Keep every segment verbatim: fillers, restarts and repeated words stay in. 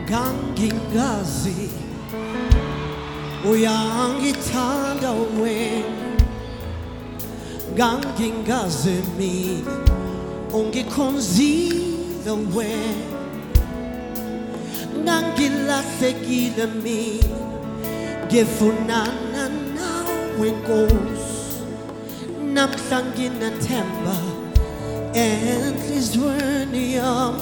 Gangingazi uyangithanda wena Gangingazi mina ungikhonzile wena Ngangilahlekile mina ngifunana nawe Nkosi namhla nginathemba enhliziyweni yami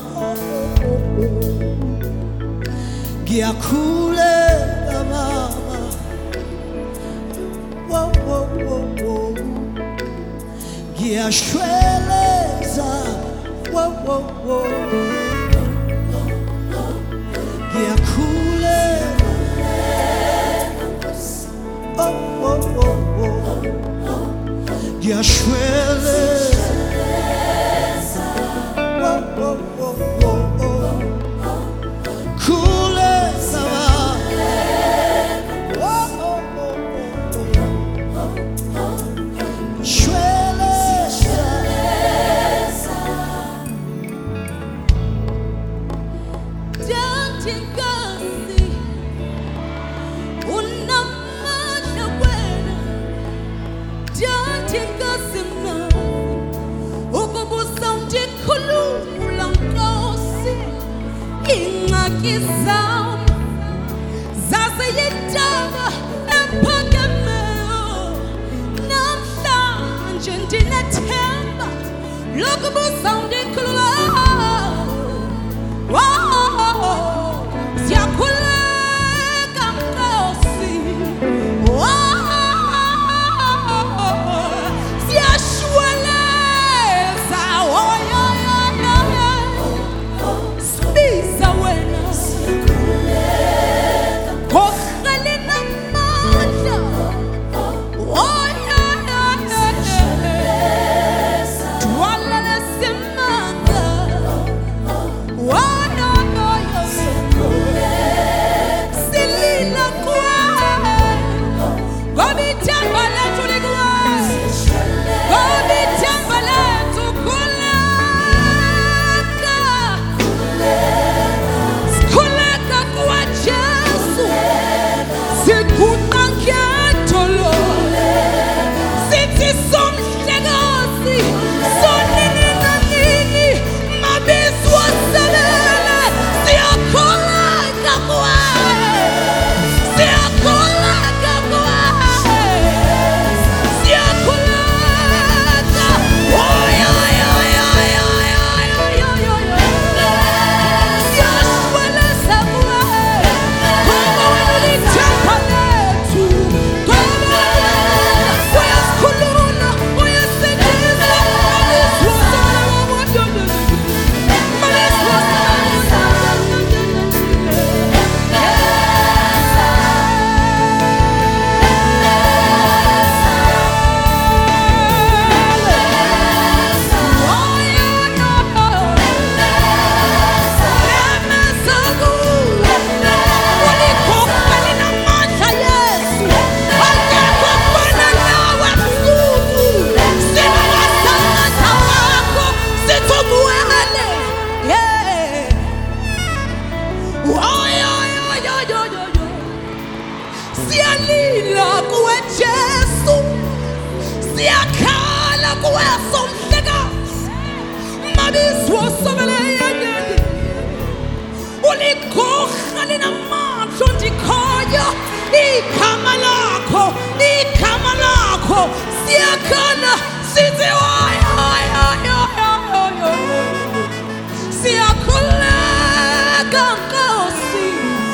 Giakhuleka mama wo wo wo wo Giashweleza wo wo wo Giakhuleka oh wo wo wo Giashweleza wo wo wo wo Izam zaze yedama ephakemeo namhlanje ndinethemba lokubusa undikhulula siyakhuleka Nkosi siyashweleza sibiza wena Siyalila kuwe Jesu siyakhala kuwe somhlekazi mabizwa sobeleyeke uligokha linamandla ndikhoya igama lakho igama lakho siyakhala sithi siyakhuleka Nkosi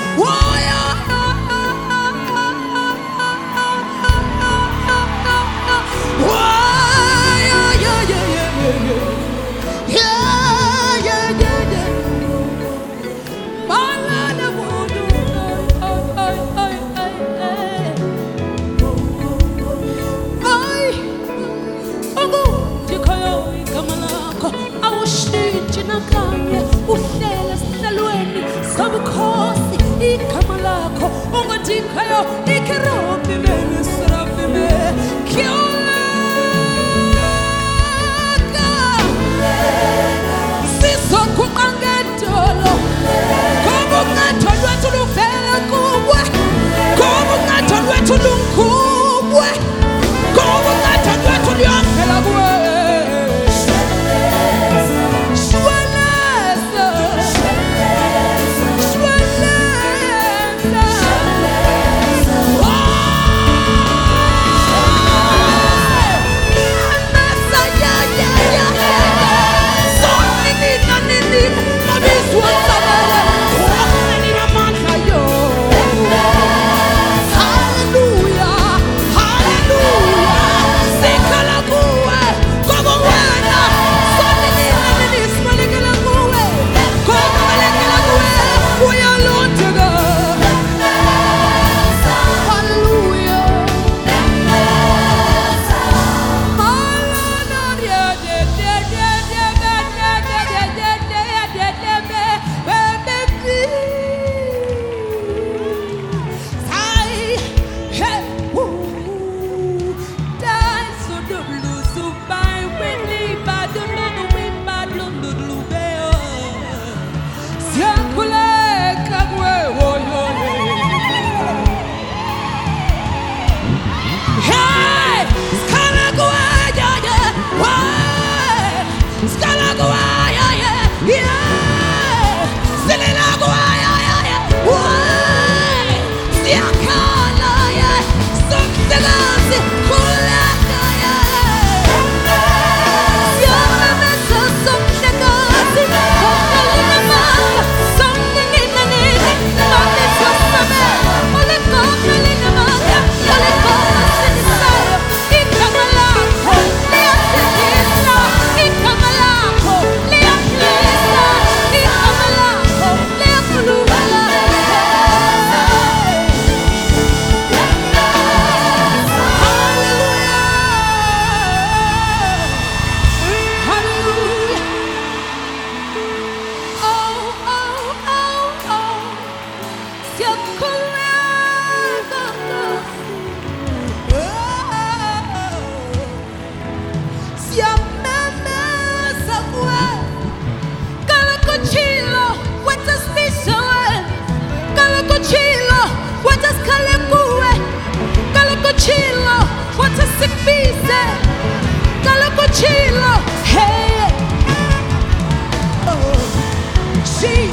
igama lakho ungodikhayo ikherubi neserafime sizokuqa ngedolo ngoba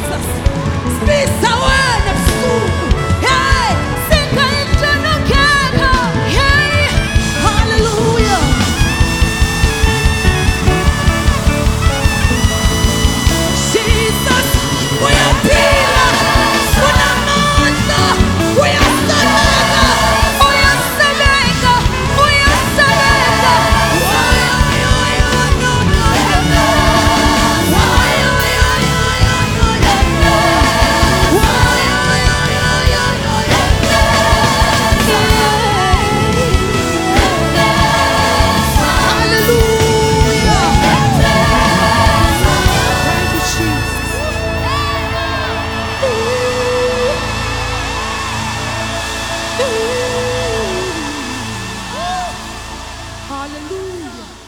Jesus. Spisa wena busuku. Hey, singaitshana khekha. Hey, hallelujah. Jesus, uyaphila, unamandla, uyasebenza, uyasebenza, uyasebenza. Hallelujah.